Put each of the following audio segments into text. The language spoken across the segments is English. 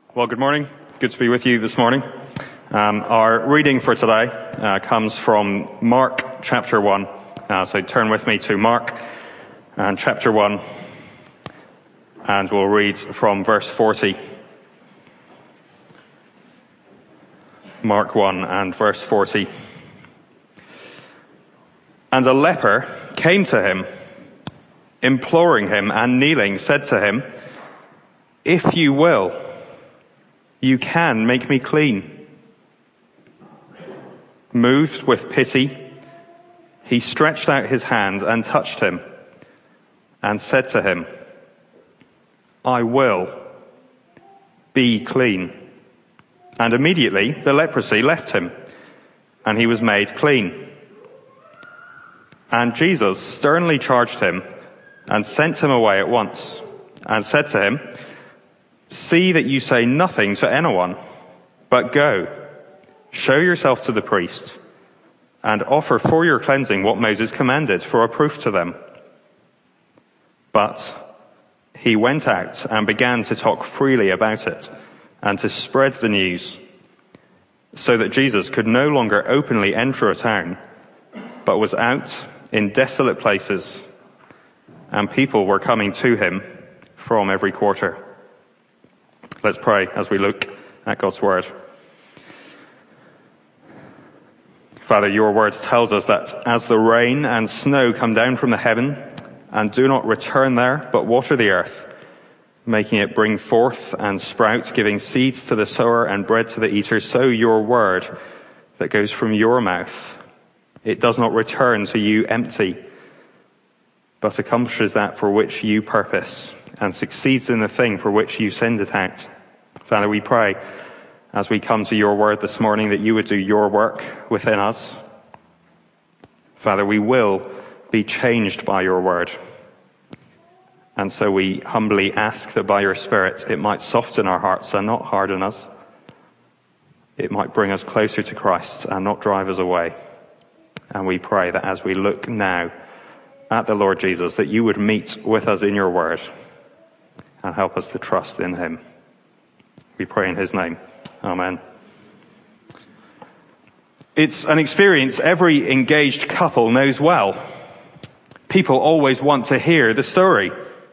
Well, good morning. Good to be with you this morning. Our reading for today comes from Mark chapter 1. So turn with me to Mark and chapter 1, and we'll read from verse 40. Mark 1 and verse 40. And a leper came to him, imploring him, and kneeling said to him, "If you will, you can make me clean." Moved with pity, he stretched out his hand and touched him, and said to him, "I will, be clean." And immediately the leprosy left him, and he was made clean. And Jesus sternly charged him, and sent him away at once, and said to him, "See that you say nothing to anyone, but go, show yourself to the priest, and offer for your cleansing what Moses commanded for a proof to them." But he went out and began to talk freely about it, and to spread the news, so that Jesus could no longer openly enter a town, but was out in desolate places, and people were coming to him from every quarter. Let's pray as we look at God's word. Father, your word tells us that as the rain and snow come down from the heaven and do not return there, but water the earth, making it bring forth and sprout, giving seeds to the sower and bread to the eater, so your word that goes from your mouth, it does not return to you empty, but accomplishes that for which you purpose, and succeeds in the thing for which you send it out. Father, we pray as we come to your word this morning that you would do your work within us. Father, we will be changed by your word. And so we humbly ask that by your Spirit it might soften our hearts and not harden us. It might bring us closer to Christ and not drive us away. And we pray that as we look now at the Lord Jesus, that you would meet with us in your word and help us to trust in him. We pray in his name. Amen. It's an experience every engaged couple knows well. People always want to hear the story.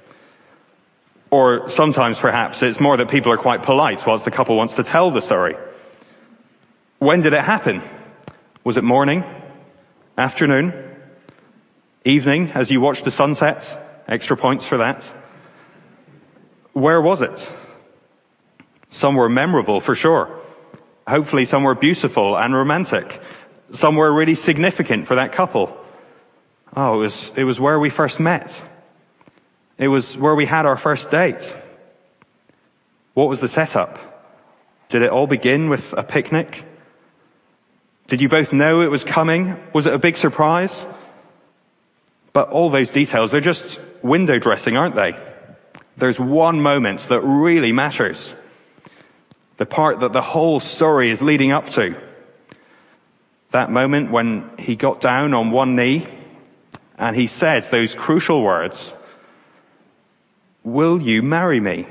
Or sometimes perhaps it's more that people are quite polite whilst the couple wants to tell the story. When did it happen? Was it morning? Afternoon? Evening as you watched the sunset? Extra points for that. Where was it? Some were memorable for sure. Hopefully some were beautiful and romantic. Some were really significant for that couple. Oh, it was where we first met. It was where we had our first date. What was the setup? Did it all begin with a picnic? Did you both know it was coming? Was it a big surprise? But all those details, they're just window dressing, aren't they? There's one moment that really matters. The part that the whole story is leading up to. That moment when he got down on one knee and he said those crucial words, "Will you marry me?"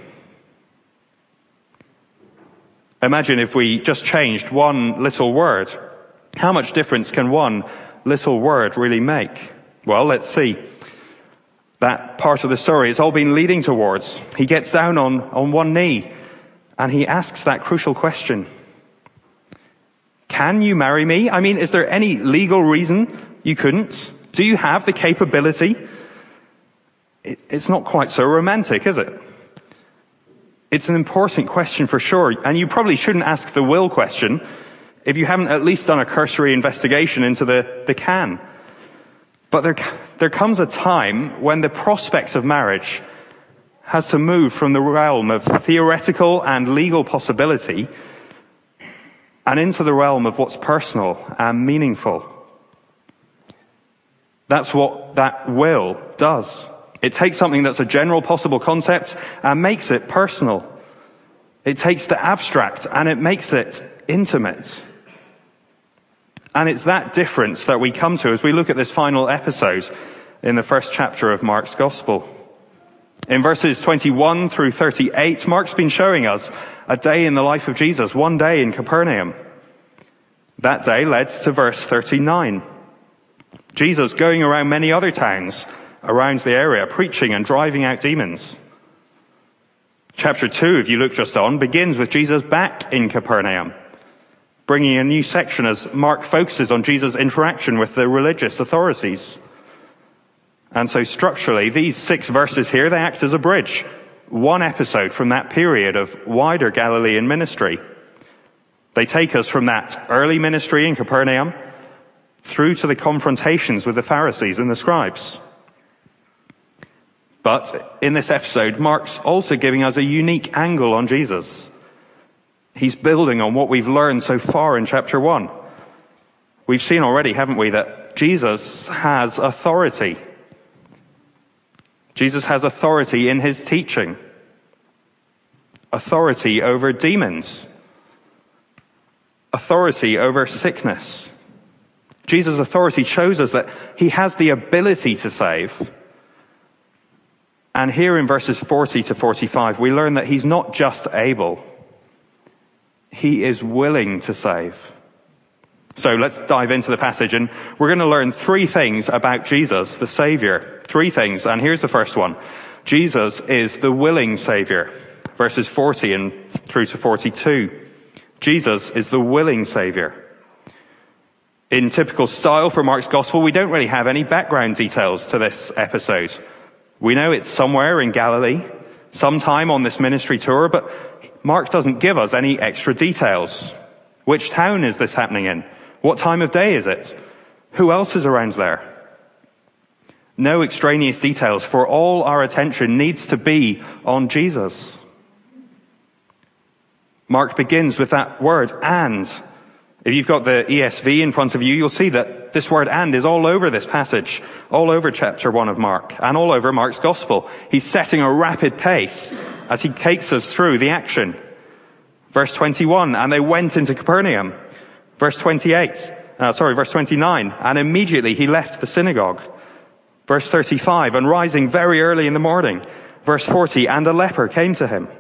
Imagine if we just changed one little word. How much difference can one little word really make? Well, let's see. That part of the story it's all been leading towards. He gets down on one knee and he asks that crucial question. Can you marry me? I mean, is there any legal reason you couldn't? Do you have the capability? It's not quite so romantic, is it? It's an important question for sure, and you probably shouldn't ask the will question if you haven't at least done a cursory investigation into the can. But there comes a time when the prospect of marriage has to move from the realm of theoretical and legal possibility and into the realm of what's personal and meaningful. That's what that will does. It takes something that's a general possible concept and makes it personal. It takes the abstract and it makes it intimate. And it's that difference that we come to as we look at this final episode in the first chapter of Mark's Gospel. In verses 21 through 38, Mark's been showing us a day in the life of Jesus, one day in Capernaum. That day led to verse 39. Jesus going around many other towns around the area, preaching and driving out demons. Chapter 2, if you look just on, begins with Jesus back in Capernaum, bringing a new section as Mark focuses on Jesus' interaction with the religious authorities. And so structurally, these 6 verses here, they act as a bridge, one episode from that period of wider Galilean ministry. They take us from that early ministry in Capernaum through to the confrontations with the Pharisees and the scribes. But in this episode, Mark's also giving us a unique angle on Jesus. He's building on what we've learned so far in chapter 1. We've seen already, haven't we, that Jesus has authority. Jesus has authority in his teaching. Authority over demons. Authority over sickness. Jesus' authority shows us that he has the ability to save. And here in verses 40 to 45, we learn that he's not just able. He is willing to save. So let's dive into the passage, and we're going to learn 3 things about Jesus, the Savior. 3 things, and here's the first one. Jesus is the willing Savior. Verses 40 and through to 42. Jesus is the willing Savior. In typical style for Mark's Gospel, we don't really have any background details to this episode. We know it's somewhere in Galilee, sometime on this ministry tour, but Mark doesn't give us any extra details. Which town is this happening in? What time of day is it? Who else is around there? No extraneous details, for all our attention needs to be on Jesus. Mark begins with that word, and. If you've got the ESV in front of you, you'll see that this word and is all over this passage, all over chapter 1 of Mark, and all over Mark's Gospel. He's setting a rapid pace as he takes us through the action. Verse 21, and they went into Capernaum. Verse 29, and immediately he left the synagogue. Verse 35, and rising very early in the morning. Verse 40, and a leper came to him.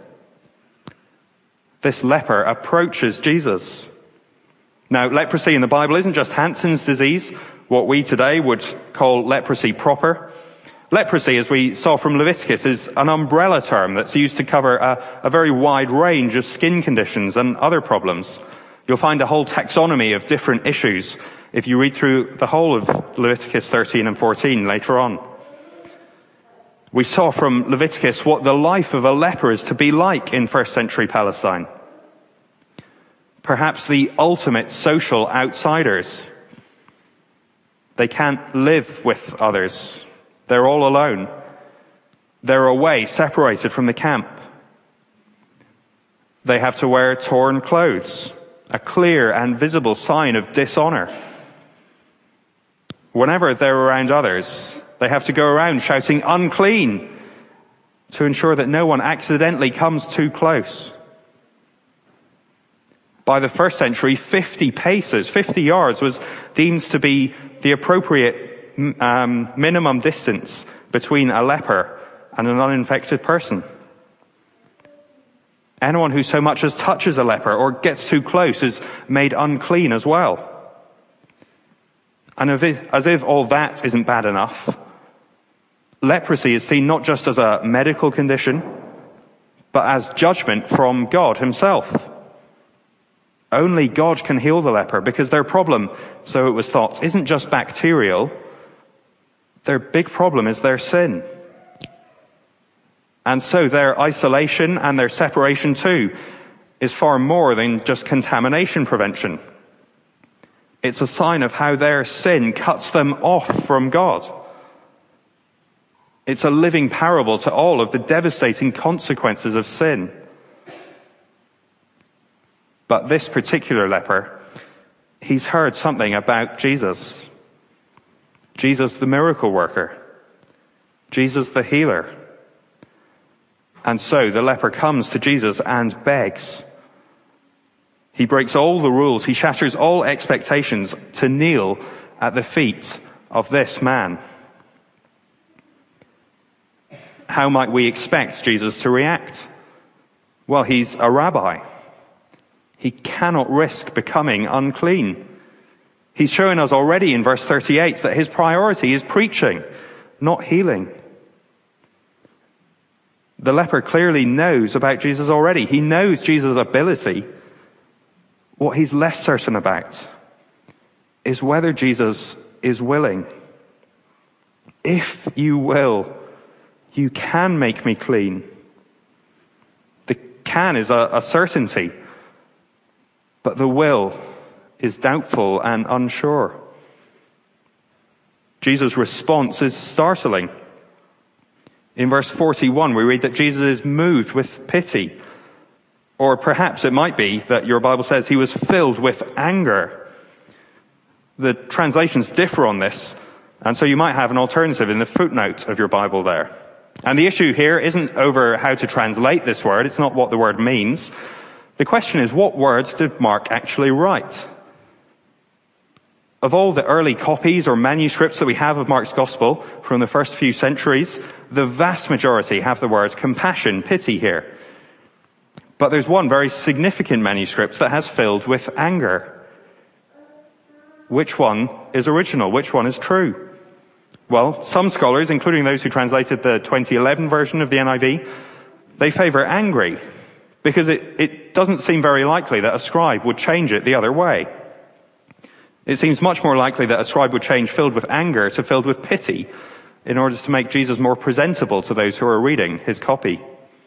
This leper approaches Jesus. Now, leprosy in the Bible isn't just Hansen's disease, what we today would call leprosy proper. Leprosy, as we saw from Leviticus, is an umbrella term that's used to cover a very wide range of skin conditions and other problems. You'll find a whole taxonomy of different issues if you read through the whole of Leviticus 13 and 14 later on. We saw from Leviticus what the life of a leper is to be like in first century Palestine. Perhaps the ultimate social outsiders. They can't live with others. They're all alone. They're away, separated from the camp. They have to wear torn clothes, a clear and visible sign of dishonor. Whenever they're around others, they have to go around shouting unclean to ensure that no one accidentally comes too close. By the first century, 50 paces, 50 yards was deemed to be the appropriate minimum distance between a leper and an uninfected person. Anyone who so much as touches a leper or gets too close is made unclean as well. And as if all that isn't bad enough, leprosy is seen not just as a medical condition, but as judgment from God himself. Only God can heal the leper because their problem, so it was thought, isn't just bacterial. Their big problem is their sin. And so their isolation and their separation too is far more than just contamination prevention. It's a sign of how their sin cuts them off from God. It's a living parable to all of the devastating consequences of sin. But this particular leper, he's heard something about Jesus. Jesus the miracle worker. Jesus the healer. And so the leper comes to Jesus and begs. He breaks all the rules. He shatters all expectations to kneel at the feet of this man. How might we expect Jesus to react? Well, he's a rabbi. He cannot risk becoming unclean. He's shown us already in verse 38 that his priority is preaching, not healing. The leper clearly knows about Jesus already. He knows Jesus' ability. What he's less certain about is whether Jesus is willing. If you will, you can make me clean. The can is a certainty, but the will is doubtful and unsure. Jesus' response is startling. In verse 41, we read that Jesus is moved with pity. Or perhaps it might be that your Bible says he was filled with anger. The translations differ on this, and so you might have an alternative in the footnote of your Bible there. And the issue here isn't over how to translate this word. It's not what the word means. The question is, what words did Mark actually write? Of all the early copies or manuscripts that we have of Mark's Gospel from the first few centuries, the vast majority have the word compassion, pity here. But there's one very significant manuscript that has filled with anger. Which one is original? Which one is true? Well, some scholars, including those who translated the 2011 version of the NIV, they favor angry, because it doesn't seem very likely that a scribe would change it the other way. It seems much more likely that a scribe would change filled with anger to filled with pity in order to make Jesus more presentable to those who are reading his copy.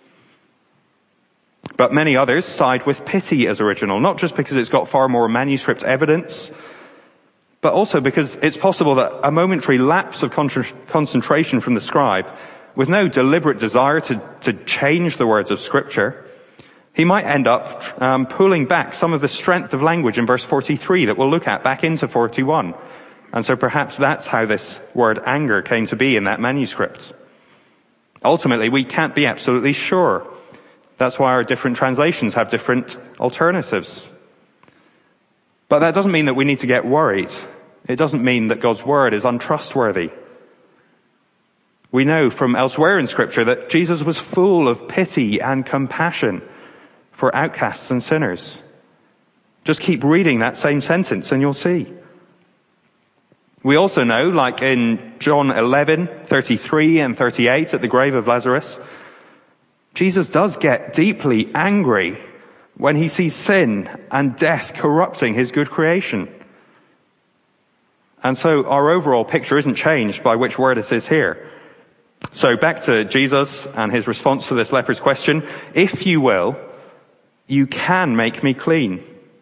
But many others side with pity as original, not just because it's got far more manuscript evidence, but also because it's possible that a momentary lapse of concentration from the scribe, with no deliberate desire to change the words of Scripture, he might end up pulling back some of the strength of language in verse 43 that we'll look at back into 41. And so perhaps that's how this word anger came to be in that manuscript. Ultimately, we can't be absolutely sure. That's why our different translations have different alternatives. But that doesn't mean that we need to get worried. It doesn't mean that God's word is untrustworthy. We know from elsewhere in Scripture that Jesus was full of pity and compassion for outcasts and sinners. Just keep reading that same sentence and you'll see. We also know, like in John 11:33 and 38 at the grave of Lazarus, Jesus does get deeply angry when he sees sin and death corrupting his good creation. And so our overall picture isn't changed by which word it is here. So back to Jesus and his response to this leper's question. If you will, you can make me clean.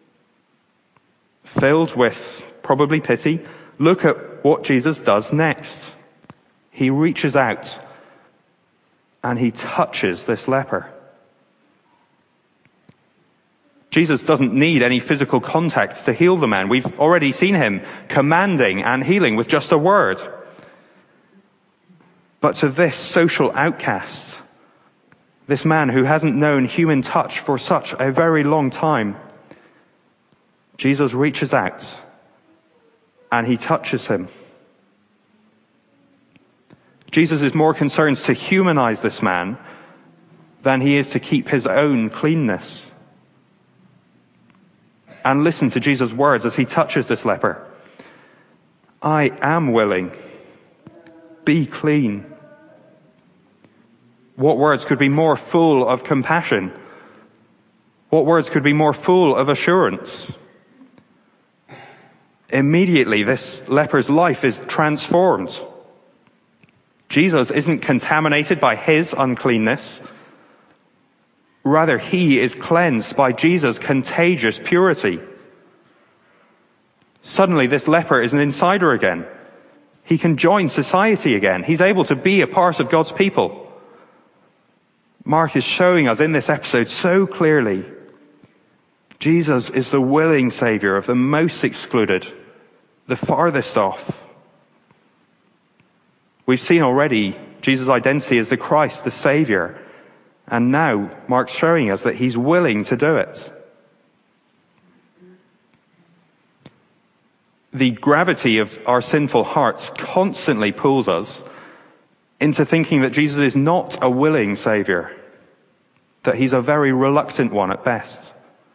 Filled with probably pity, look at what Jesus does next. He reaches out and he touches this leper. Jesus doesn't need any physical contact to heal the man. We've already seen him commanding and healing with just a word. But to this social outcast, this man who hasn't known human touch for such a very long time, Jesus reaches out and he touches him. Jesus is more concerned to humanize this man than he is to keep his own cleanness. And listen to Jesus' words as he touches this leper. I am willing. Be clean. What words could be more full of compassion? What words could be more full of assurance? Immediately, this leper's life is transformed. Jesus isn't contaminated by his uncleanness. Rather, he is cleansed by Jesus' contagious purity. Suddenly, this leper is an insider again. He can join society again. He's able to be a part of God's people. Mark is showing us in this episode so clearly, Jesus is the willing Savior of the most excluded, the farthest off. We've seen already Jesus' identity as the Christ, the Savior. And now Mark's showing us that he's willing to do it. The gravity of our sinful hearts constantly pulls us into thinking that Jesus is not a willing Savior, that he's a very reluctant one at best.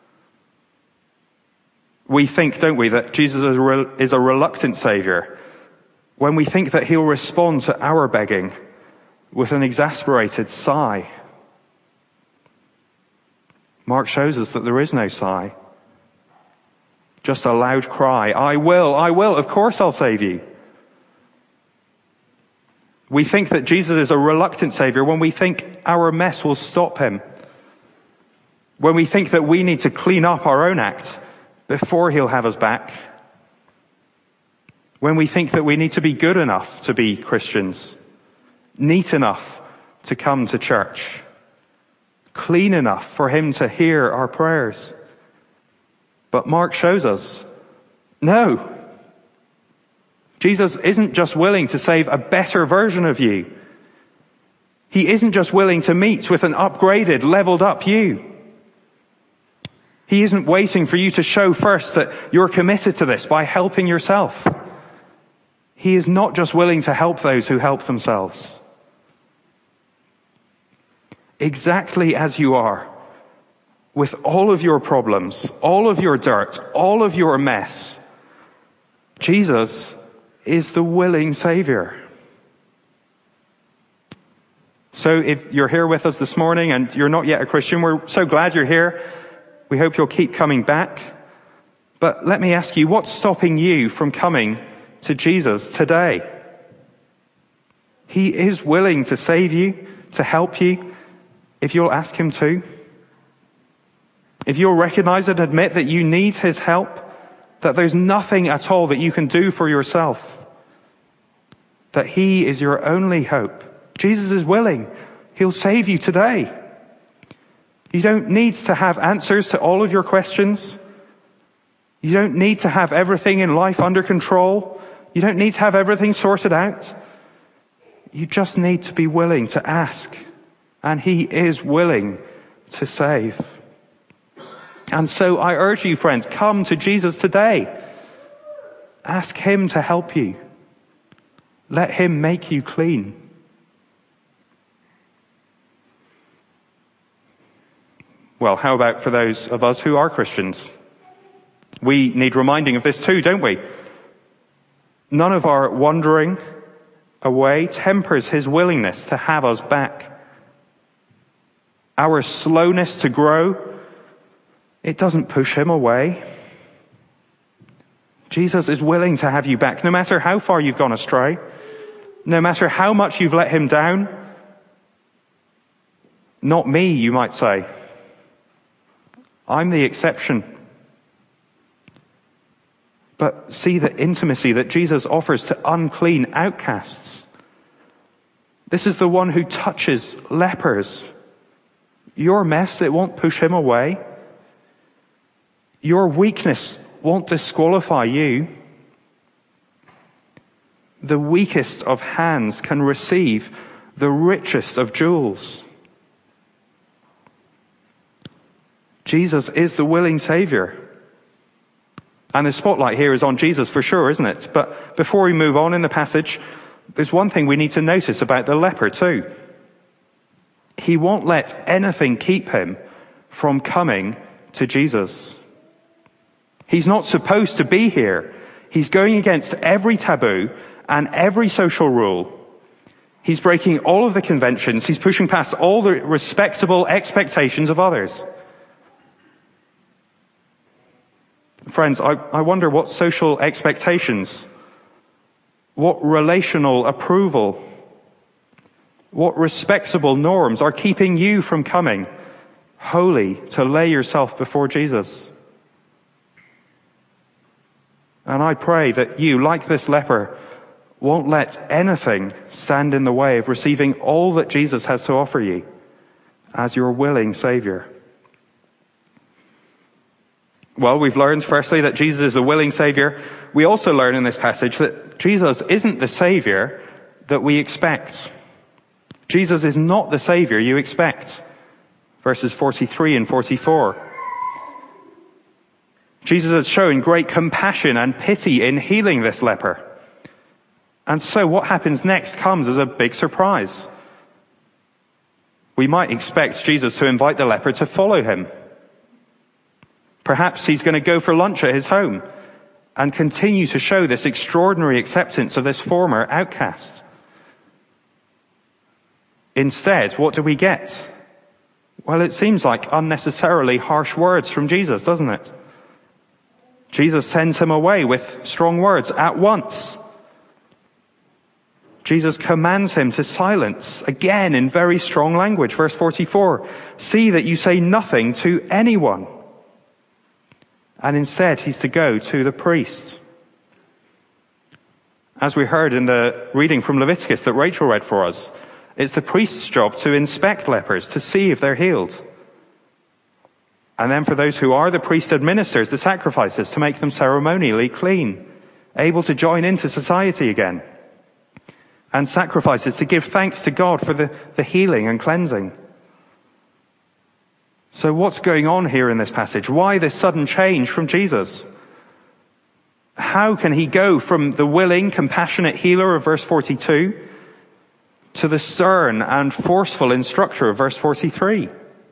We think, don't we, that Jesus is a reluctant Saviour when we think that he'll respond to our begging with an exasperated sigh. Mark shows us that there is no sigh. Just a loud cry, I will, of course I'll save you. We think that Jesus is a reluctant Saviour when we think our mess will stop him. When we think that we need to clean up our own act before he'll have us back. When we think that we need to be good enough to be Christians, neat enough to come to church, clean enough for him to hear our prayers. But Mark shows us, no. Jesus isn't just willing to save a better version of you. He isn't just willing to meet with an upgraded, leveled up you. He isn't waiting for you to show first that you're committed to this by helping yourself. He is not just willing to help those who help themselves. Exactly as you are, with all of your problems, all of your dirt, all of your mess, Jesus is the willing Saviour. So if you're here with us this morning and you're not yet a Christian, we're so glad you're here. We hope you'll keep coming back. But let me ask you, what's stopping you from coming to Jesus today? He is willing to save you, to help you, if you'll ask him to. If you'll recognize and admit that you need his help, that there's nothing at all that you can do for yourself, that he is your only hope. Jesus is willing. He'll save you today. You don't need to have answers to all of your questions. You don't need to have everything in life under control. You don't need to have everything sorted out. You just need to be willing to ask. And he is willing to save. And so I urge you, friends, come to Jesus today. Ask him to help you. Let him make you clean. Well, how about for those of us who are Christians? We need reminding of this too, don't we? None of our wandering away tempers his willingness to have us back. Our slowness to grow, it doesn't push him away. Jesus is willing to have you back, no matter how far you've gone astray, no matter how much you've let him down. Not me, you might say. I'm the exception. But see the intimacy that Jesus offers to unclean outcasts. This is the one who touches lepers. Your mess, it won't push him away. Your weakness won't disqualify you. The weakest of hands can receive the richest of jewels. Jesus is the willing Saviour. And the spotlight here is on Jesus for sure, isn't it? But before we move on in the passage, there's one thing we need to notice about the leper too. He won't let anything keep him from coming to Jesus. He's not supposed to be here. He's going against every taboo and every social rule. He's breaking all of the conventions. He's pushing past all the respectable expectations of others. Friends, I wonder what social expectations, what relational approval, what respectable norms are keeping you from coming wholly to lay yourself before Jesus. And I pray that you, like this leper, won't let anything stand in the way of receiving all that Jesus has to offer you as your willing Saviour. Well, we've learned firstly that Jesus is the willing Saviour. We also learn in this passage that Jesus isn't the Saviour that we expect. Jesus is not the Saviour you expect. Verses 43 and 44. Jesus has shown great compassion and pity in healing this leper. And so what happens next comes as a big surprise. we might expect Jesus to invite the leper to follow him. Perhaps he's going to go for lunch at his home and continue to show this extraordinary acceptance of this former outcast. Instead, what do we get? Well, it seems like unnecessarily harsh words from Jesus, doesn't it? Jesus sends him away with strong words at once. Jesus commands him to silence, again in very strong language. Verse 44, see that you say nothing to anyone. And instead, he's to go to the priest. As we heard in the reading from Leviticus that Rachel read for us, it's the priest's job to inspect lepers, to see if they're healed. And then for those who are the priest administers the sacrifices, to make them ceremonially clean, able to join into society again. And sacrifices to give thanks to God for the healing and cleansing. So what's going on here in this passage? Why this sudden change from Jesus? How can he go from the willing, compassionate healer of verse 42 to the stern and forceful instructor of verse 43?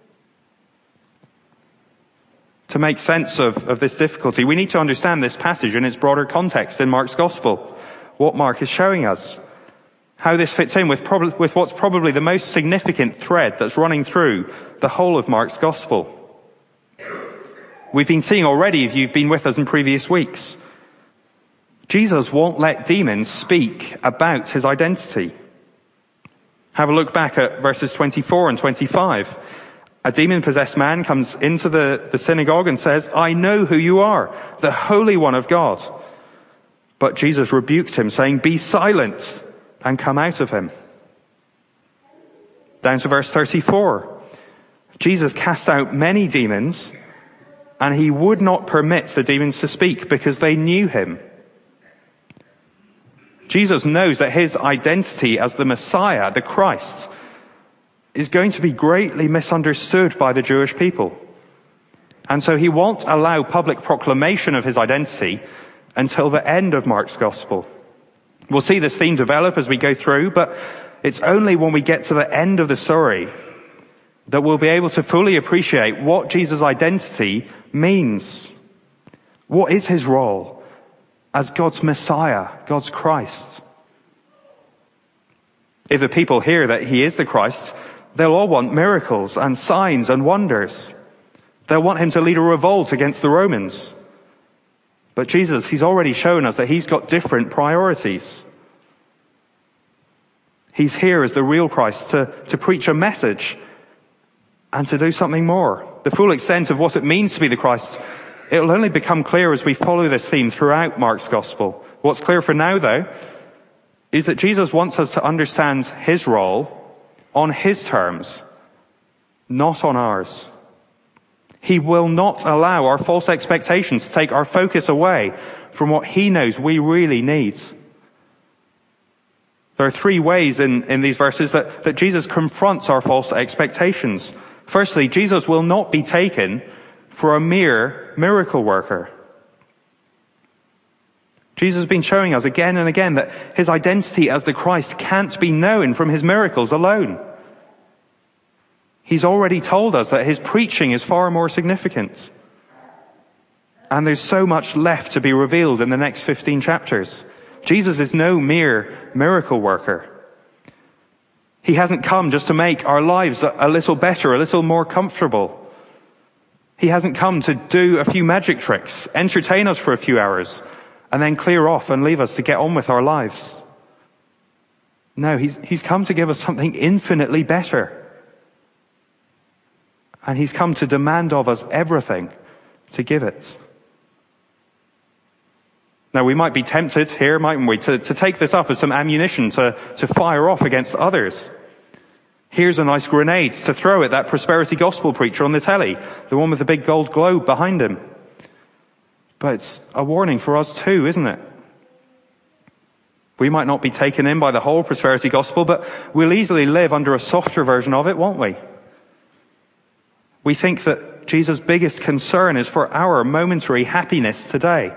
To make sense of this difficulty, we need to understand this passage in its broader context in Mark's Gospel. What Mark is showing us. How this fits in with what's probably the most significant thread that's running through the whole of Mark's Gospel. We've been seeing already, if you've been with us in previous weeks, Jesus won't let demons speak about his identity. Have a look back at verses 24 and 25. A demon-possessed man comes into the synagogue and says, I know who you are, the Holy One of God. But Jesus rebukes him, saying, be silent, and come out of him. Down to verse 34. Jesus cast out many demons, and he would not permit the demons to speak because they knew him. Jesus knows that his identity as the Messiah, the Christ, is going to be greatly misunderstood by the Jewish people. And so he won't allow public proclamation of his identity until the end of Mark's Gospel. We'll see this theme develop as we go through, but it's only when we get to the end of the story that we'll be able to fully appreciate what Jesus' identity means. What is his role as God's Messiah, God's Christ? If the people hear that he is the Christ, they'll all want miracles and signs and wonders. They'll want him to lead a revolt against the Romans. But Jesus, he's already shown us that he's got different priorities. He's here as the real Christ to preach a message and to do something more. The full extent of what it means to be the Christ, it'll only become clear as we follow this theme throughout Mark's Gospel. What's clear for now, though, is that Jesus wants us to understand his role on his terms, not on ours. He will not allow our false expectations to take our focus away from what he knows we really need. There are three ways in these verses that Jesus confronts our false expectations. Firstly, Jesus will not be taken for a mere miracle worker. Jesus has been showing us again and again that his identity as the Christ can't be known from his miracles alone. He's already told us that his preaching is far more significant. And there's so much left to be revealed in the next 15 chapters. Jesus is no mere miracle worker. He hasn't come just to make our lives a little better, a little more comfortable. He hasn't come to do a few magic tricks, entertain us for a few hours, and then clear off and leave us to get on with our lives. No, he's come to give us something infinitely better. And he's come to demand of us everything to give it. Now, we might be tempted here, mightn't we, to take this up as some ammunition to fire off against others. Here's a nice grenade to throw at that prosperity gospel preacher on the telly, the one with the big gold globe behind him. But it's a warning for us too, isn't it? We might not be taken in by the whole prosperity gospel, but we'll easily live under a softer version of it, won't we? We think that Jesus' biggest concern is for our momentary happiness today.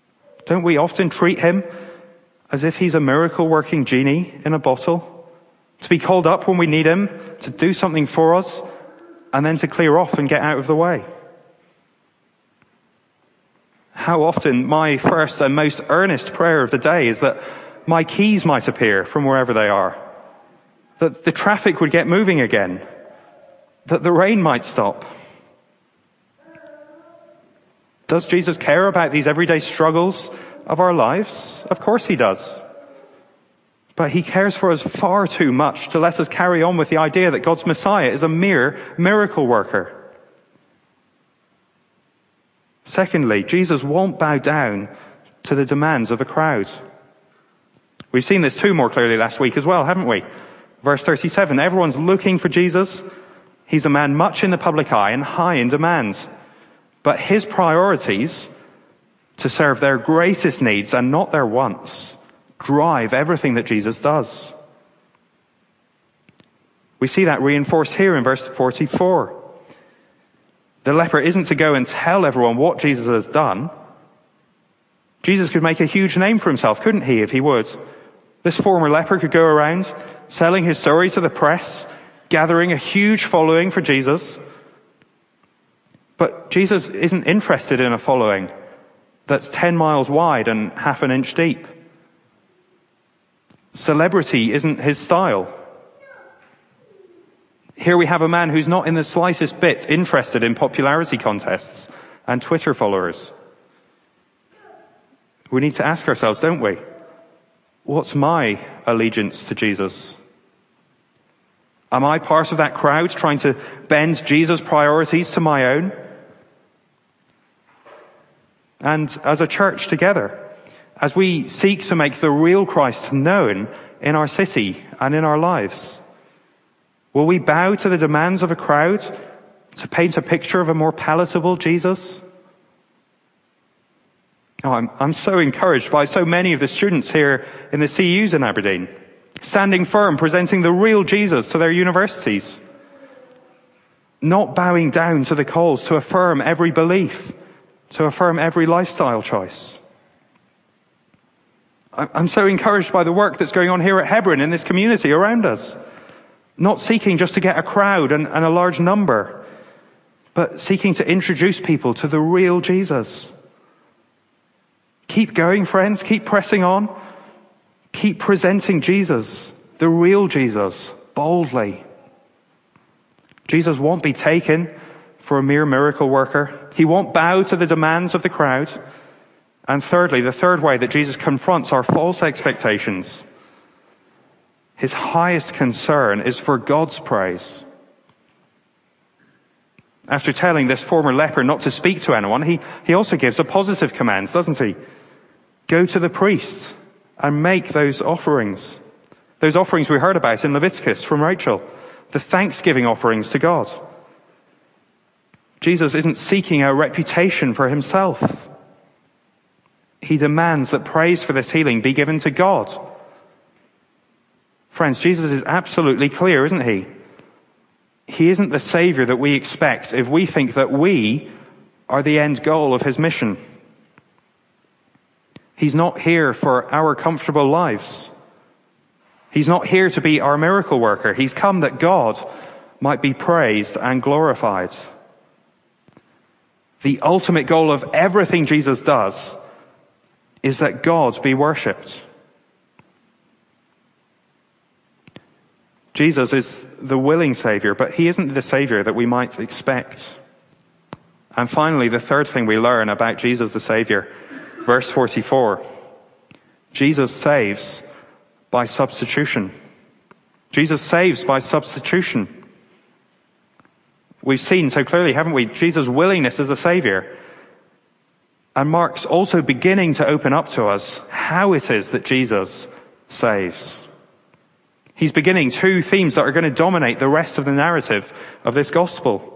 Don't we often treat him as if he's a miracle-working genie in a bottle, To be called up when we need him, to do something for us, and then to clear off and get out of the way. How often my first and most earnest prayer of the day is that my keys might appear from wherever they are, that the traffic would get moving again, that the rain might stop. Does Jesus care about these everyday struggles of our lives? Of course he does. But he cares for us far too much to let us carry on with the idea that God's Messiah is a mere miracle worker. Secondly, Jesus won't bow down to the demands of the crowd. We've seen this too more clearly last week as well, haven't we? Verse 37, everyone's looking for Jesus. He's a man much in the public eye and high in demand. But his priorities, to serve their greatest needs and not their wants, drive everything that Jesus does. We see that reinforced here in verse 44. The leper isn't to go and tell everyone what Jesus has done. Jesus could make a huge name for himself, couldn't he, if he would? This former leper could go around selling his story to the press, gathering a huge following for Jesus. But Jesus isn't interested in a following that's 10 miles wide and half an inch deep. Celebrity isn't his style. Here we have a man who's not in the slightest bit interested in popularity contests and Twitter followers. We need to ask ourselves, don't we? What's my allegiance to Jesus? Am I part of that crowd trying to bend Jesus' priorities to my own? And as a church together, as we seek to make the real Christ known in our city and in our lives, will we bow to the demands of a crowd to paint a picture of a more palatable Jesus? Oh, I'm so encouraged by so many of the students here in the CUs in Aberdeen, standing firm, presenting the real Jesus to their universities, not bowing down to the calls to affirm every belief, to affirm every lifestyle choice. I'm so encouraged by the work that's going on here at Hebron in this community around us, not seeking just to get a crowd and a large number, but seeking to introduce people to the real Jesus. Keep going, friends. Keep pressing on. Keep presenting Jesus, the real Jesus, boldly. Jesus won't be taken for a mere miracle worker. He won't bow to the demands of the crowd. And thirdly, the third way that Jesus confronts our false expectations, his highest concern is for God's praise. After telling this former leper not to speak to anyone, he also gives a positive command, doesn't he? Go to the priest and make those offerings. Those offerings we heard about in Leviticus from Rachel. The thanksgiving offerings to God. Jesus isn't seeking a reputation for himself. He demands that praise for this healing be given to God. Friends, Jesus is absolutely clear, isn't he? He isn't the Savior that we expect if we think that we are the end goal of his mission. He's not here for our comfortable lives. He's not here to be our miracle worker. He's come that God might be praised and glorified. The ultimate goal of everything Jesus does is that God be worshipped. Jesus is the willing Savior, but he isn't the Savior that we might expect. And finally, the third thing we learn about Jesus the Savior, verse 44. Jesus saves by substitution. Jesus saves by substitution. We've seen so clearly, haven't we, Jesus' willingness as a Savior. And Mark's also beginning to open up to us how it is that Jesus saves. He's beginning two themes that are going to dominate the rest of the narrative of this gospel.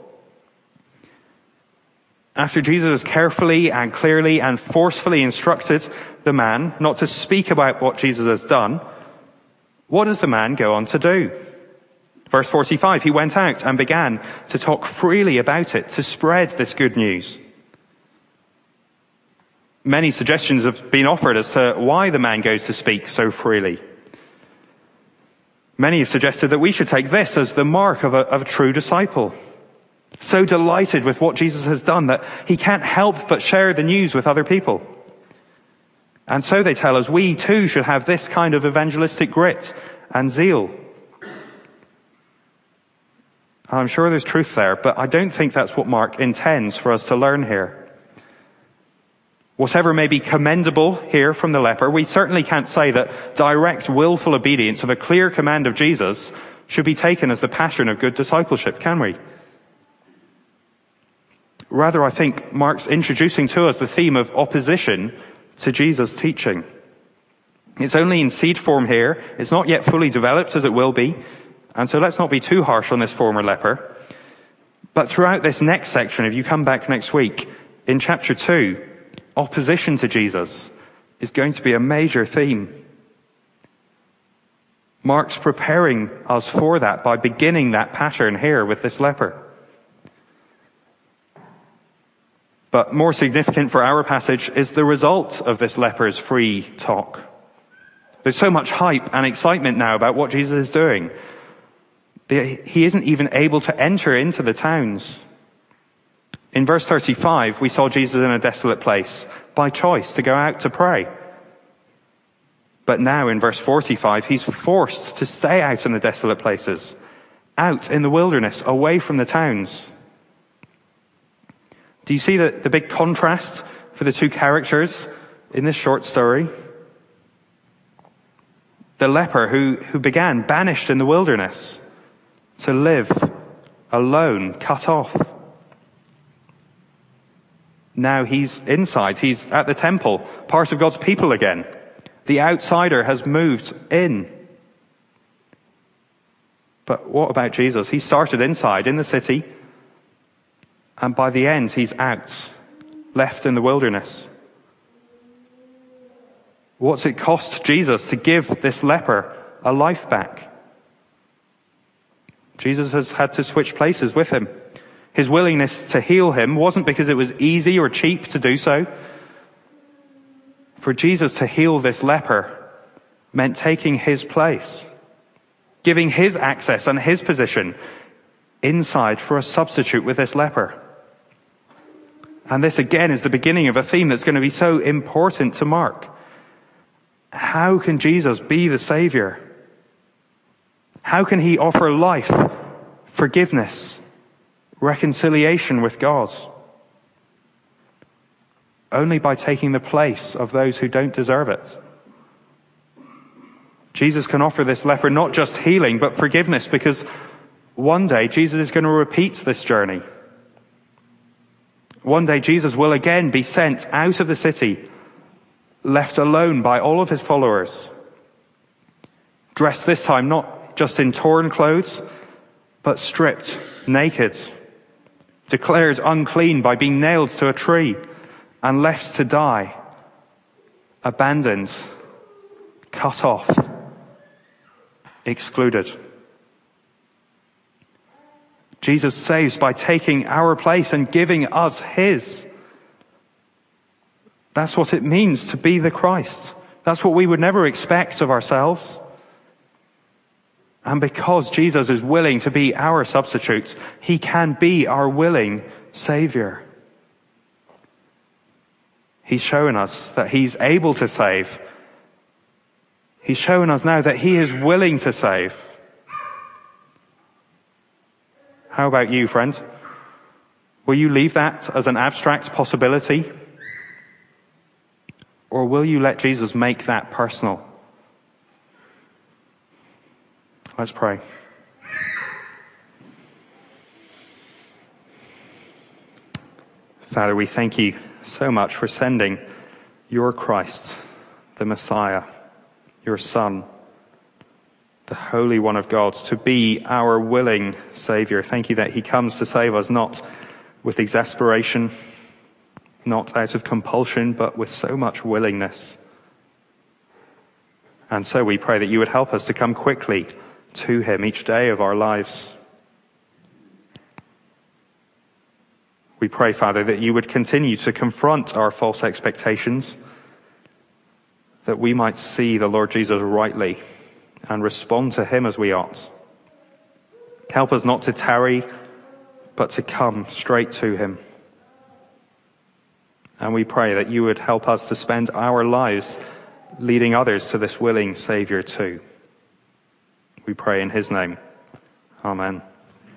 After Jesus has carefully and clearly and forcefully instructed the man not to speak about what Jesus has done, what does the man go on to do? Verse 45, he went out and began to talk freely about it, to spread this good news. Many suggestions have been offered as to why the man goes to speak so freely. Many have suggested that we should take this as the mark of a true disciple. So delighted with what Jesus has done that he can't help but share the news with other people. And so they tell us we too should have this kind of evangelistic grit and zeal. I'm sure there's truth there, but I don't think that's what Mark intends for us to learn here. Whatever may be commendable here from the leper, we certainly can't say that direct, willful obedience of a clear command of Jesus should be taken as the pattern of good discipleship, can we? Rather, I think Mark's introducing to us the theme of opposition to Jesus' teaching. It's only in seed form here. It's not yet fully developed as it will be. And so let's not be too harsh on this former leper. But throughout this next section, if you come back next week, in chapter 2, opposition to Jesus is going to be a major theme. Mark's preparing us for that by beginning that pattern here with this leper. But more significant for our passage is the result of this leper's free talk. There's so much hype and excitement now about what Jesus is doing. He isn't even able to enter into the towns. In verse 35, we saw Jesus in a desolate place by choice to go out to pray. But now in verse 45, he's forced to stay out in the desolate places, out in the wilderness, away from the towns. Do you see the big contrast for the two characters in this short story? The leper who began banished in the wilderness to live alone, cut off. Now he's inside. He's at the temple, part of God's people again. The outsider has moved in. But what about Jesus? He started inside in the city, and by the end he's out, left in the wilderness. What's it cost Jesus to give this leper a life back? Jesus has had to switch places with him. His willingness to heal him wasn't because it was easy or cheap to do so. For Jesus to heal this leper meant taking his place, giving his access and his position inside for a substitute with this leper. And this again is the beginning of a theme that's going to be so important to Mark. How can Jesus be the Savior? How can he offer life, forgiveness, reconciliation with God? Only by taking the place of those who don't deserve it. Jesus can offer this leper not just healing, but forgiveness, because one day Jesus is going to repeat this journey. One day Jesus will again be sent out of the city, left alone by all of his followers, dressed this time not just in torn clothes, but stripped, naked, declared unclean by being nailed to a tree and left to die, abandoned, cut off, excluded. Jesus saves by taking our place and giving us his. That's what it means to be the Christ. That's what we would never expect of ourselves. And because Jesus is willing to be our substitute, he can be our willing Savior. He's shown us that he's able to save. He's shown us now that he is willing to save. How about you, friend? Will you leave that as an abstract possibility? Or will you let Jesus make that personal? Let's pray. Father, we thank you so much for sending your Christ, the Messiah, your Son, the Holy One of God, to be our willing Savior. Thank you that he comes to save us not with exasperation, not out of compulsion, but with so much willingness. And so we pray that you would help us to come quickly to him each day of our lives. We pray, Father, that you would continue to confront our false expectations, that we might see the Lord Jesus rightly and respond to him as we ought. Help us not to tarry, but to come straight to him. And we pray that you would help us to spend our lives leading others to this willing Saviour too. We pray in his name. Amen.